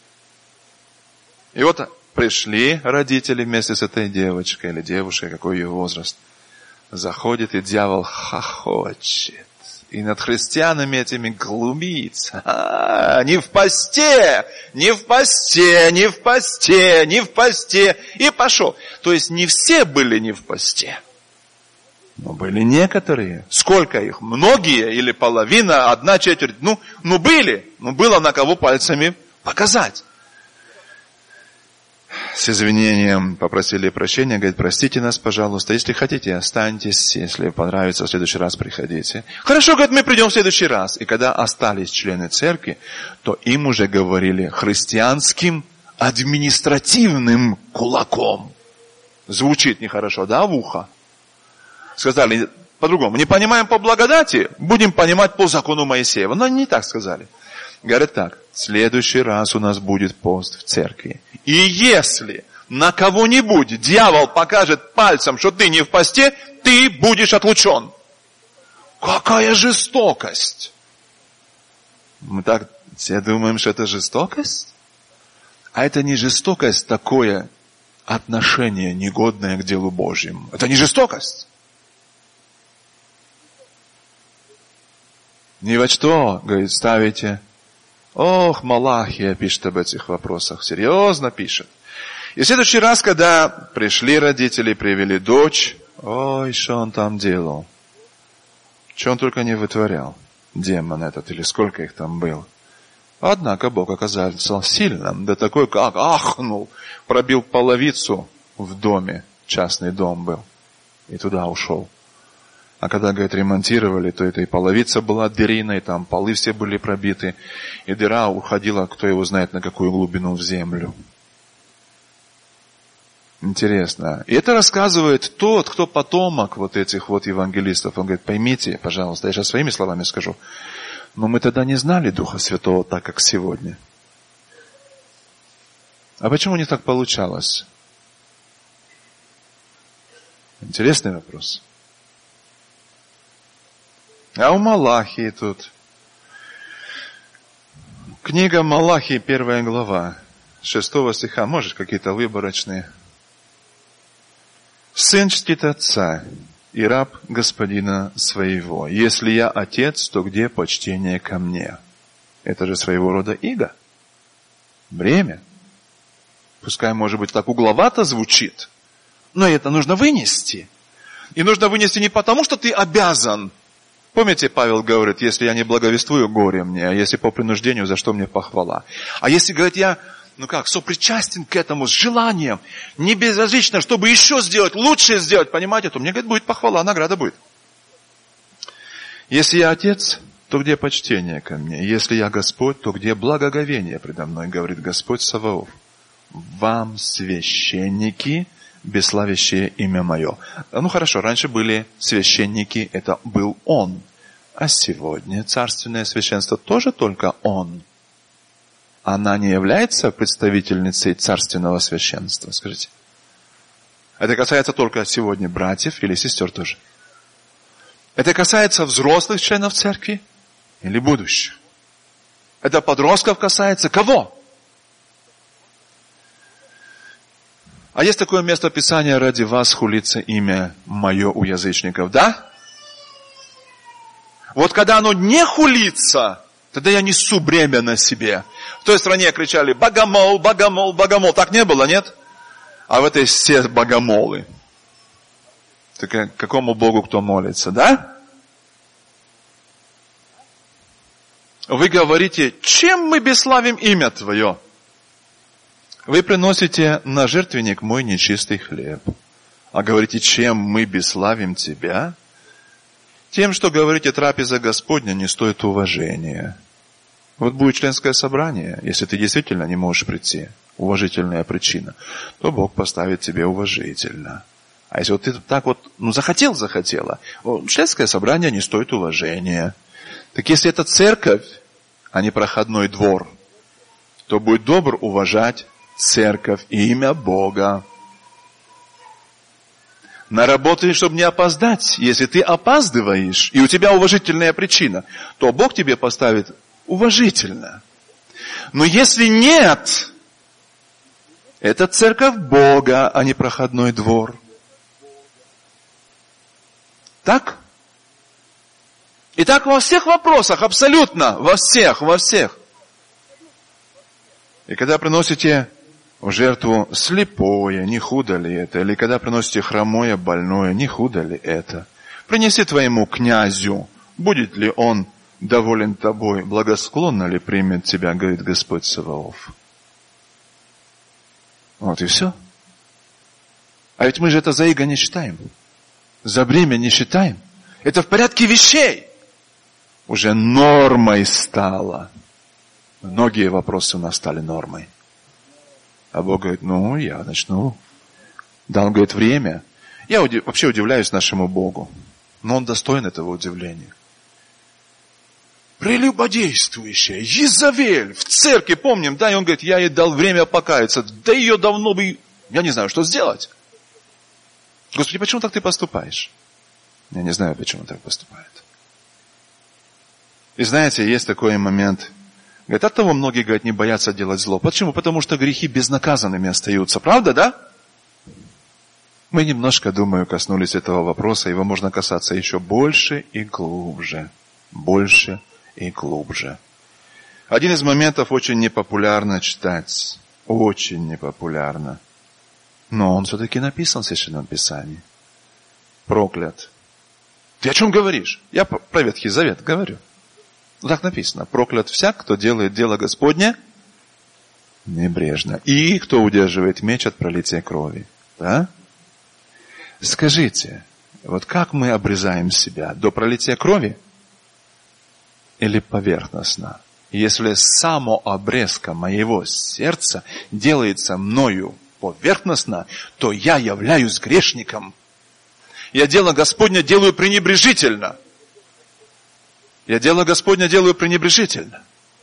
И вот пришли родители вместе с этой девочкой или девушкой, какой ее возраст. Заходит, и дьявол хохочет. И над христианами этими глумится. А, не в посте, не в посте, не в посте, не в посте. И пошел. То есть не все были не в посте. Но были некоторые. Сколько их? Многие или половина, одна четверть. Ну, ну были. Ну было на кого пальцами показать. С извинением попросили прощения. Говорит, простите нас, пожалуйста. Если хотите, останьтесь. Если понравится, в следующий раз приходите. Хорошо, говорит, мы придем в следующий раз. И когда остались члены церкви, то им уже говорили христианским административным кулаком. Звучит нехорошо, да, в ухо? Сказали по-другому. Не понимаем по благодати, будем понимать по закону Моисеева. Но они не так сказали. Говорят так, в следующий раз у нас будет пост в церкви. И если на кого-нибудь дьявол покажет пальцем, что ты не в посте, ты будешь отлучен. Какая жестокость! Мы так все думаем, что это жестокость? А это не жестокость, такое отношение негодное к делу Божьему. Это не жестокость. Ни во что, говорит, ставите. Ох, Малахия пишет об этих вопросах. Серьезно пишет. И в следующий раз, когда пришли родители, привели дочь, ой, что он там делал? Что он только не вытворял? Демон этот, или сколько их там было. Однако Бог оказался сильным. Да такой, как ахнул. Пробил половицу в доме. Частный дом был. И туда ушел. А когда, говорит, ремонтировали, то эта и половица была дыриной, там полы все были пробиты. И дыра уходила, кто его знает, на какую глубину в землю. Интересно. И это рассказывает тот, кто потомок вот этих вот евангелистов. Он говорит, поймите, пожалуйста, я сейчас своими словами скажу. Но мы тогда не знали Духа Святого так, как сегодня. А почему не так получалось? Интересный вопрос. А у Малахии тут. Книга Малахии, первая глава, шестого стиха. Можешь какие-то выборочные? Сын чтит отца и раб господина своего. Если я отец, то где почтение ко мне? Это же своего рода иго. Бремя. Пускай, может быть, так угловато звучит, но это нужно вынести. И нужно вынести не потому, что ты обязан. Помните, Павел говорит, если я не благовествую, горе мне, а если по принуждению, за что мне похвала. А если, говорит, я, ну как, сопричастен к этому с желанием, не безразлично, чтобы еще сделать, лучше сделать, понимаете, то мне, говорит, будет похвала, награда будет. Если я отец, то где почтение ко мне? Если я Господь, то где благоговение предо мной, говорит Господь Саваоф. Вам, священники, бесславящее имя мое. Ну хорошо, раньше были священники, это был он. А сегодня царственное священство тоже только он. Она не является представительницей царственного священства, скажите. Это касается только сегодня братьев или сестер тоже. Это касается взрослых членов церкви или будущих. Это подростков касается кого? А есть такое место Писания: ради вас хулится имя мое у язычников, да? Вот когда оно не хулится, тогда я несу бремя на себе. В той стране кричали: богомол, богомол, богомол. Так не было, нет? А в этой все богомолы. Так к какому Богу кто молится, да? Вы говорите: чем мы бесславим имя Твое? Вы приносите на жертвенник мой нечистый хлеб. А говорите: чем мы бесславим Тебя? Тем, что говорите, трапеза Господня не стоит уважения. Вот будет членское собрание, если ты действительно не можешь прийти, уважительная причина, то Бог поставит тебе уважительно. А если вот ты так вот, ну, захотел, захотела, членское собрание не стоит уважения. Так если это церковь, а не проходной двор, то будь добр уважать церковь и имя Бога. На работу, чтобы не опоздать. Если ты опаздываешь, и у тебя уважительная причина, то Бог тебе поставит уважительно. Но если нет, это церковь Бога, а не проходной двор. Так? И так во всех вопросах, абсолютно, во всех, во всех. И когда приносите в жертву слепое, не худо ли это? Или когда приносите хромое, больное, не худо ли это? Принеси твоему князю, будет ли он доволен тобой, благосклонно ли примет тебя, говорит Господь Саваоф. Вот и все. А ведь мы же это за иго не считаем. За бремя не считаем. Это в порядке вещей. Уже нормой стало. Многие вопросы у нас стали нормой. А Бог говорит: ну, я начну. Дал, говорит, время. Я удив... вообще удивляюсь нашему Богу. Но Он достоин этого удивления. Прелюбодействующая, Езавель, в церкви, помним, да, и он говорит: я ей дал время покаяться. Да ее давно бы, я не знаю, что сделать. Господи, почему так ты поступаешь? Я не знаю, почему так поступает. И знаете, есть такой момент. Говорит, от того многие, говорят, не боятся делать зло. Почему? Потому что грехи безнаказанными остаются. Правда, да? Мы немножко, думаю, коснулись этого вопроса. Его можно касаться еще больше и глубже. Больше и глубже. Один из моментов очень непопулярно читать. Очень непопулярно. Но он все-таки написан в Священном Писании. Проклят. Ты о чем говоришь? Я про Ветхий Завет говорю. Так написано: проклят всяк, кто делает дело Господне небрежно. И кто удерживает меч от пролития крови. Да? Скажите, вот как мы обрезаем себя? До пролития крови? Или поверхностно? Если самообрезка моего сердца делается мною поверхностно, то я являюсь грешником. Я дело Господне делаю пренебрежительно. Я дело Господне делаю пренебрежительно.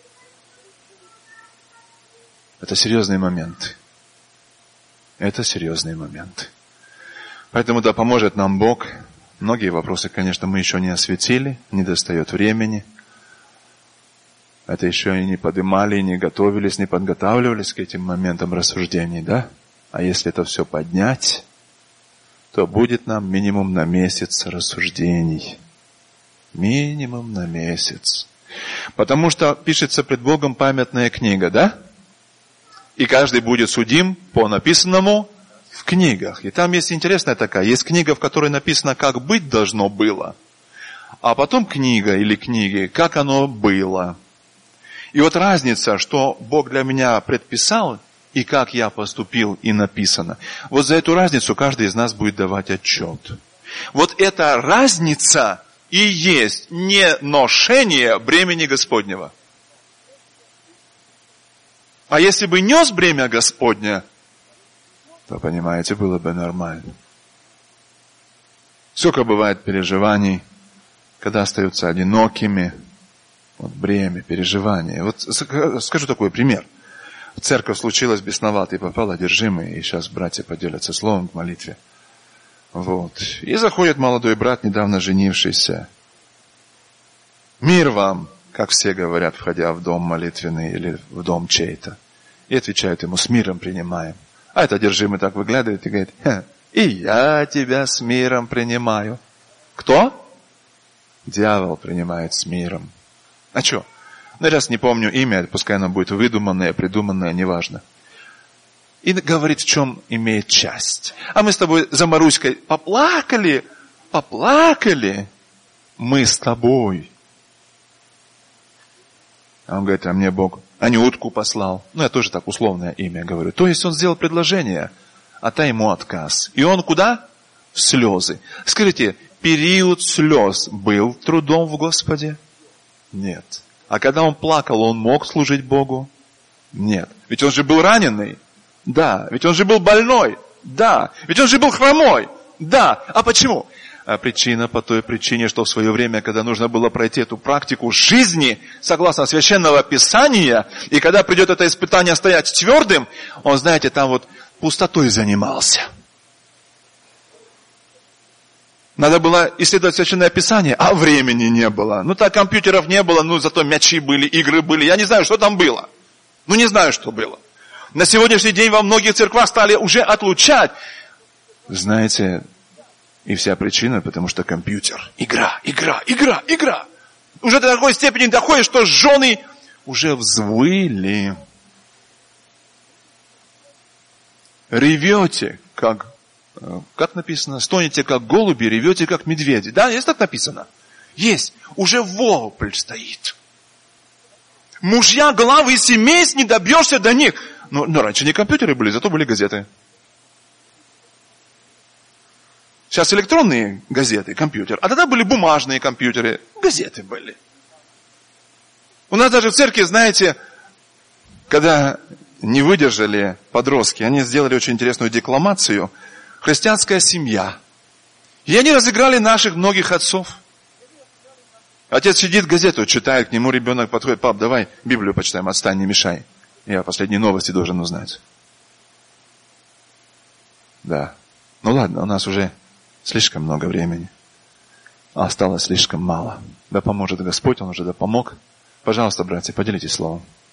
Это серьезный момент. Это серьезный момент. Поэтому да поможет нам Бог. Многие вопросы, конечно, мы еще не осветили, не достает времени. Это еще и не поднимали, не готовились, не подготавливались к этим моментам рассуждений, да? А если это все поднять, то будет нам минимум на месяц рассуждений. Минимум на месяц. Потому что пишется пред Богом памятная книга, да? И каждый будет судим по написанному в книгах. И там есть интересная такая. Есть книга, в которой написано, как быть должно было. А потом книга или книги, как оно было. И вот разница, что Бог для меня предписал, и как я поступил, и написано. Вот за эту разницу каждый из нас будет давать отчет. Вот эта разница и есть не ношение бремени Господнего. А если бы нес бремя Господня, Вы понимаете, было бы нормально. Сколько бывает переживаний, когда остаются одинокими, вот бремя, переживания. Вот скажу такой пример. В церковь случилось бесноватый, попал одержимый, и сейчас братья поделятся словом в молитве. Вот. И заходит молодой брат, недавно женившийся. Мир вам, как все говорят, входя в дом молитвенный или в дом чей-то. И отвечают ему, с миром принимаем. А этот одержимый так выглядывает и говорит, и я тебя с миром принимаю. Кто? Дьявол принимает с миром. А что? Ну, раз не помню имя, пускай оно будет выдуманное, придуманное, неважно. И говорит, в чем имеет часть. А мы с тобой за Маруськой поплакали, поплакали. Мы с тобой. А он говорит, а мне Бог Анютку послал. Ну, я тоже так условное имя говорю. То есть он сделал предложение, а та ему отказ. И он куда? В слезы. Скажите, период слез был трудом в Господе? Нет. А когда он плакал, он мог служить Богу? Нет. Ведь он же был раненый? Да. Ведь он же был больной? Да. Ведь он же был хромой? Да. А почему? А причина по той причине, что в свое время, когда нужно было пройти эту практику жизни, согласно Священного Писания, и когда придет это испытание стоять твердым, он, знаете, там вот пустотой занимался. Надо было исследовать Священное Писание, а времени не было. Ну, так компьютеров не было, ну, зато мячи были, игры были. Я не знаю, что там было. Ну, не знаю, что было. На сегодняшний день во многих церквах стали уже отлучать. Знаете, и вся причина, потому что компьютер. Игра, игра, игра, игра. Уже до такой степени доходит, что жены уже взвыли. Ревете, как... Как написано? Стонете, как голуби, ревете, как медведи. Да, есть так написано? Есть. Уже вопль стоит. Мужья главы семейств, не добьешься до них. Но, но раньше не компьютеры были, зато были газеты. Сейчас электронные газеты, компьютер. А тогда были бумажные компьютеры. Газеты были. У нас даже в церкви, знаете, когда не выдержали подростки, они сделали очень интересную декламацию. Христианская семья. И они разыграли наших многих отцов. Отец сидит, газету читает, к нему ребенок подходит, пап, давай Библию почитаем, отстань, не мешай. Я последние новости должен узнать. Да. Ну ладно, у нас уже слишком много времени. А осталось слишком мало. Да поможет Господь, Он уже да помог. Пожалуйста, братья, поделитесь словом.